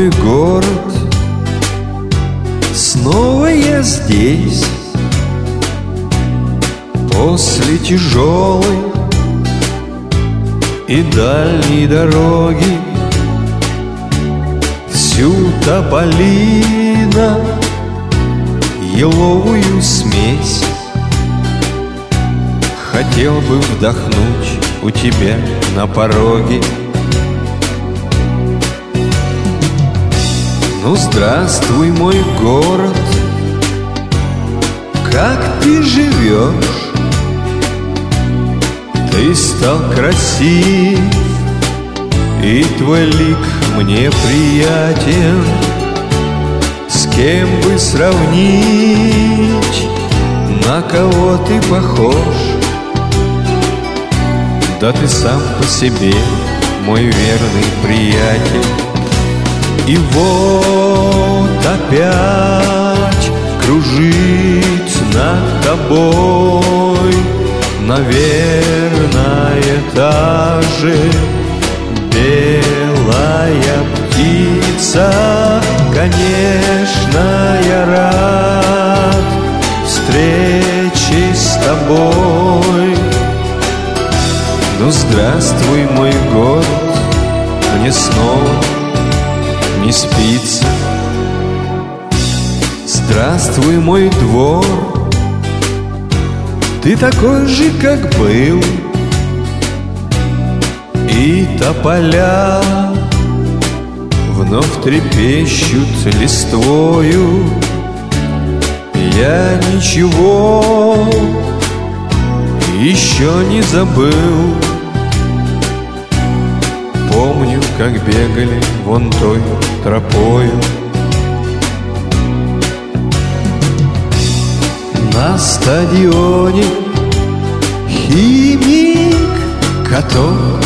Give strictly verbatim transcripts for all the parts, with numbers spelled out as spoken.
мой город, снова я здесь. После тяжелой и дальней дороги всю тополино еловую смесь хотел бы вдохнуть у тебя на пороге. Ну, здравствуй, мой город, как ты живешь? Ты стал красив, и твой лик мне приятен. С кем бы сравнить, на кого ты похож? Да ты сам по себе, мой верный приятель. И вот опять кружит над тобой, наверное, та же белая птица. Конечно, я рад встрече с тобой. Ну, здравствуй, мой город, мне снова не спится. Здравствуй, мой двор, ты такой же, как был. И тополя вновь трепещут листвою. Я ничего еще не забыл. Помню, как бегали вон той тропою. На стадионе Химик каток.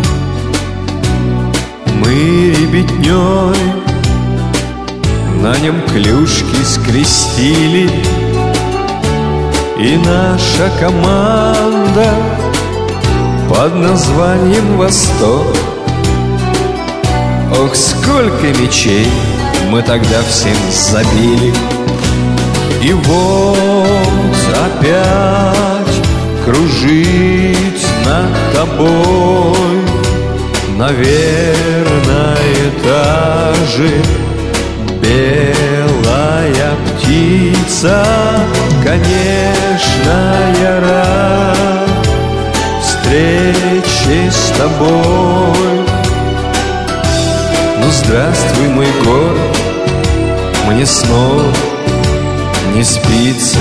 Мы ребятней на нем клюшки скрестили, и наша команда под названием «Восток». Ох, сколько мячей мы тогда всем забили. И вот опять кружить над тобой, наверное, та же белая птица. Конечно, я рад встрече с тобой. Ну, здравствуй, мой город, мне снова не спится.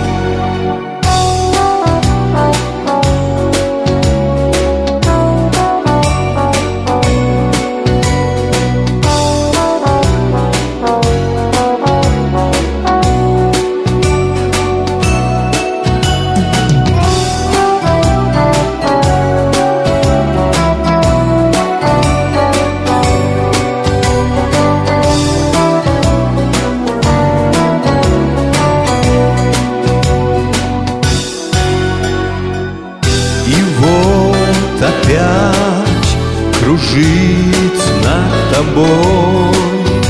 Опять кружит над тобой,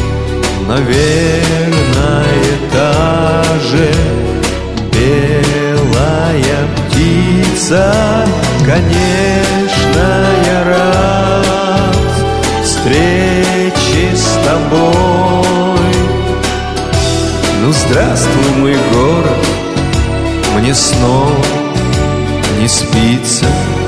наверное, та же белая птица. Конечно, я рад встрече с тобой. Ну, здравствуй, мой город, мне снова не спится.